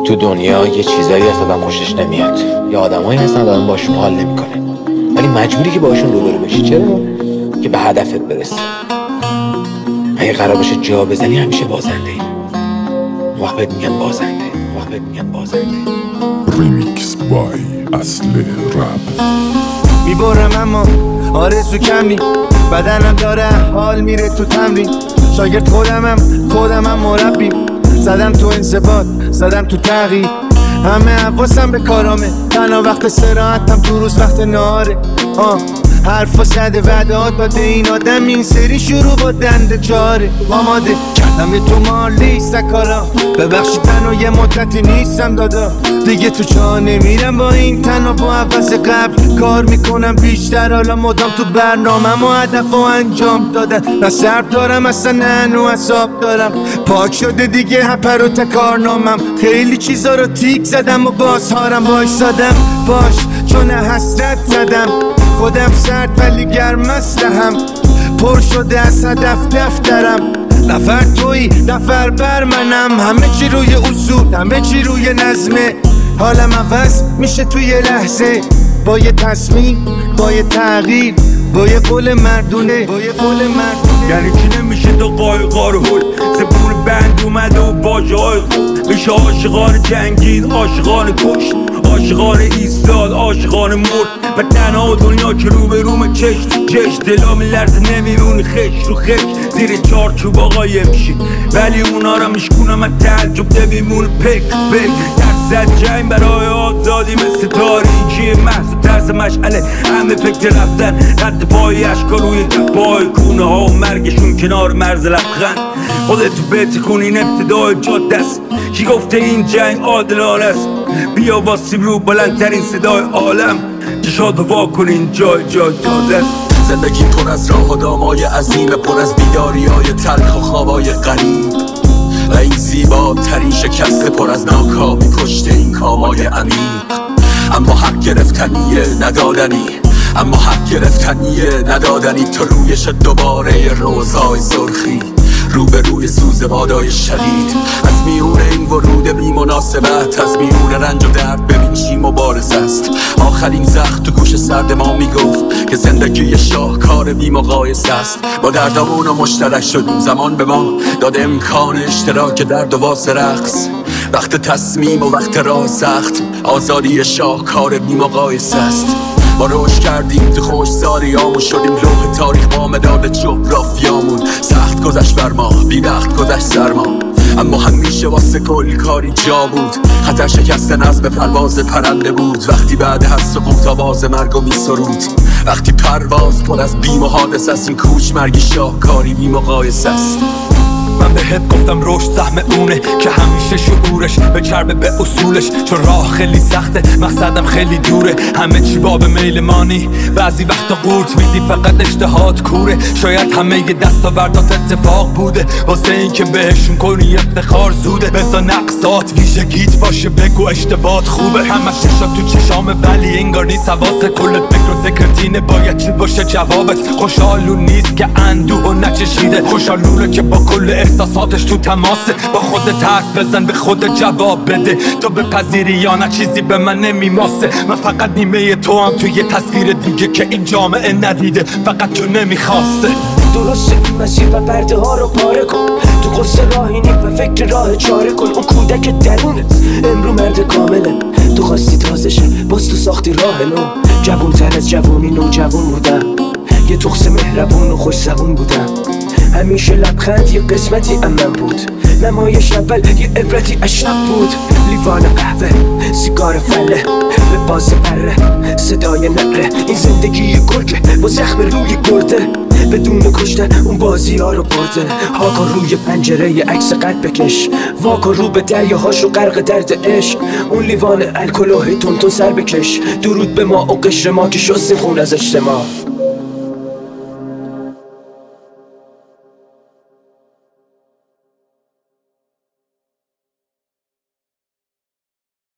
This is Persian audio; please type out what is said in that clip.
تو دنیا یه چیزایی هست آدم خوشش نمیاد، یا آدمایی هستن آدم باشون حال نمیکنه، ولی مجبوری که باشون روبرو بشی. چرا؟ که به هدفت برسی. اگه قرار باشه جا بزنی همیشه بازنده ای. وقت بهت میگن بازنده. ریمیکس بای اصل رپ. میبرم اما آرزو کمی، بدنم داره حال میره تو تمرین. شاگرد خودمم مربیم. زدم تو انضباط، زدم تو تغییر. همه حواسم به کارامه، تنها وقت استراحتم تو روز وقت نهاره. حرفا زده وعدات داده این آدم، این سری شروع با دنده چاره. آماده کردم به تو مالی سکارا، ببخشید تنها یه مدتی نیستم دادا. دیگه تو چاه نمیرم با این تنها، با عوض قبل کار میکنم بیشتر. حالا مدام تو برنامه و هدف و انجام دادن. نه سرب دارم اصلا نه هنو حساب دارم. پاک شده دیگه هپر و تکارنامم. خیلی چیزا رو تیک زدم و بازهارم وایسادم. باش چون حسرت زدم، خودم سرد ولی گرم اسلحه‌ام. پر شده از هدف دفترم. نفر تویی نفر بر منم. همه چی روی اصول، همه چی روی نظمه. حالم عوض میشه توی لحظه، با یه تصمیم، با یه تغییر، با یه قول مردونه. یعنی چی نمیشه تو قایقا رو هل زبون بند اومده و واجه های خود. میشه عاشقان جنگید، عاشقان کشت، عاشقان ایستاد، عاشقان مرد. و تنها دنیا که رو به روم چش دلا میلرزه نمیمونی خش رو خش. زیر چارچوب آقای میشی ولی اونا را میشکونم از تعجب نمیمونه پک درصد جنگ برای آزادی مثل تاریکی محض ترس مشعله. همه فکر رفتن رد پای اشکا روی پای کونه ها و مرگشون کنار مرز لبخند. خودتو بتکن این ابتدای جاده است. کی گفته این جنگ عادلانه است؟ بیا واسیم رو بلندترین صدای عالم، چشاتو وا کن جای تازه است. زندگی پر از راه و دامای عظیم، پر از بیداری های تلخ و خوابای غریب. و این زیباترین شکست پر از ناکامی پشت این کامای عمیق. اما حق گرفتنیه ندادنی تو رویش دوباره روزای سرخی. روبروی سوز بادای شدید، از میون این ورود بی مناسبت، از میون رنج و درد ببین چی مبارز است. آخرین زخم تو گوش سرد ما میگفت که زندگی شاهکار بی مقایسه است. با دردامون و مشترک شدیم، زمان به ما داد امکان اشتراک درد و واسه رقص. وقت تصمیم و وقت راه سخت، آزادی شاهکار بی مقایسه است. ما روش کردیم تو خوشزاریامون، شدیم لوح تاریخ با مداد جغرافیامون. سخت گذشت بر ما، بی وقت گذشت سرما، اما همیشه واسه کل کاری جا بود. خطر شکستن از به پرواز پرنده بود. وقتی بعد هر سقوط آواز مرگو می سرود. وقتی پرواز پر از بیم و حادث است، این کوچ مرگی شاهکاری بی مقایسه است. من بهت گفتم رشد سهم اونه که همیشه شعورش به چربه به اصولش. چون راه خیلی سخته، مقصدم خیلی دوره. همه چی باب میل مانی، بعضی وقتا قورت میدی فقط اشتهات کوره. شاید همه ی دستاوردات اتفاق بوده، واسه این که بهشون کنی افتخار زوده. بزا نقصات ویژگیت باشه، بگو اشتباهات خوبه. همه ششات تو چشامه ولی انگار نیست حواسه. کل فکر و ذکرتینه باید چی باشه جوابت. خوشحالون نیست که اندوه و نچشیده، خوشحالونه که با کل احساساتش تو تماسه. با خودت حرف بزن، به خودت جواب بده. تو بپذیری یا نه چیزی به من نمیماسه. من فقط نیمه تو هم توی یه تصویر دیگه که این جامعه ندیده، فقط تو نمیخواسته. درسته این مسیر و پرده ها رو پاره کن. تو قصه راهینی و فکر راه چاره کن. اون کودک درونت امرو مرد کامله. تو خواستی تازه شه، باز تو ساختی راه نو. جوون تر از جوونی نو جوون بودم، یه تخص مهربون و خوش زبون بودم. همیشه لبخند یه قسمتی امن بود. نمایش اول یه عبرتی اشرب بود. لیوان قهوه، سیگار فله، لباس بره، صدای نقره. این زندگی یه گرگه با زخم روی گرده. بدون کشتن اون بازی ها رو برده. هاکن روی پنجره یه عکس قد بکش. واکن رو به دریاهاشو غرق درد عشق. اون لیوان الکل و تون سر بکش. درود به ما و قشر ما که شستیم خون از اجتماع.